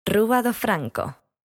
Rúa do Franco.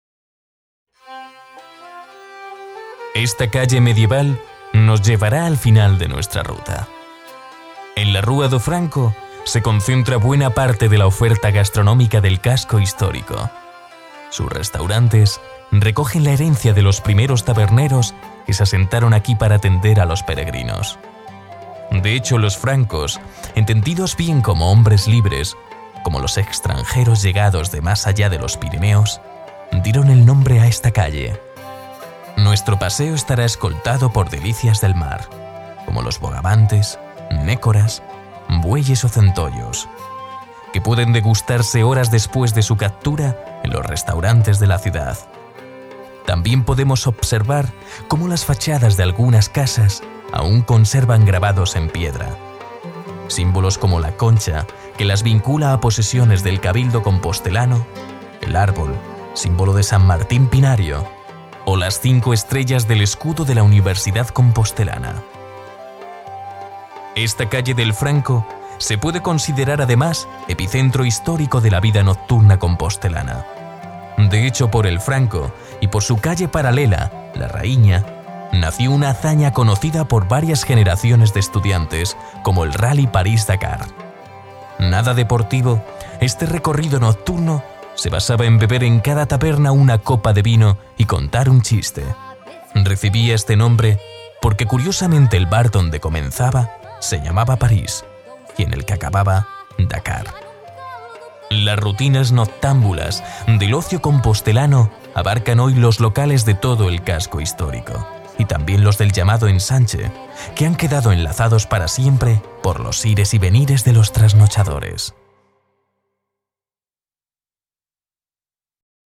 Esta calle medieval nos llevará al final de nuestra ruta. En la Rúa do Franco se concentra buena parte de la oferta gastronómica del casco histórico. Sus restaurantes recogen la herencia de los primeros taberneros que se asentaron aquí para atender a los peregrinos. De hecho, los francos, entendidos bien como hombres libres, como los extranjeros llegados de más allá de los Pirineos, dieron el nombre a esta calle. Nuestro paseo estará escoltado por delicias del mar, como los bogavantes, nécoras, bueyes o centollos, que pueden degustarse horas después de su captura en los restaurantes de la ciudad. También podemos observar cómo las fachadas de algunas casas aún conservan grabados en piedra. Símbolos como la concha, que las vincula a posesiones del cabildo compostelano, el árbol, símbolo de San Martín Pinario, o las 5 estrellas del escudo de la Universidad Compostelana. Esta calle del Franco se puede considerar además epicentro histórico de la vida nocturna compostelana. De hecho, por el Franco y por su calle paralela, La Raíña, nació una hazaña conocida por varias generaciones de estudiantes, como el Rally París-Dakar. Nada deportivo, este recorrido nocturno se basaba en beber en cada taberna una copa de vino y contar un chiste. Recibía este nombre porque curiosamente el bar donde comenzaba se llamaba París y en el que acababa Dakar. Las rutinas noctámbulas del ocio compostelano abarcan hoy los locales de todo el casco histórico y también los del llamado ensanche, que han quedado enlazados para siempre por los ires y venires de los trasnochadores.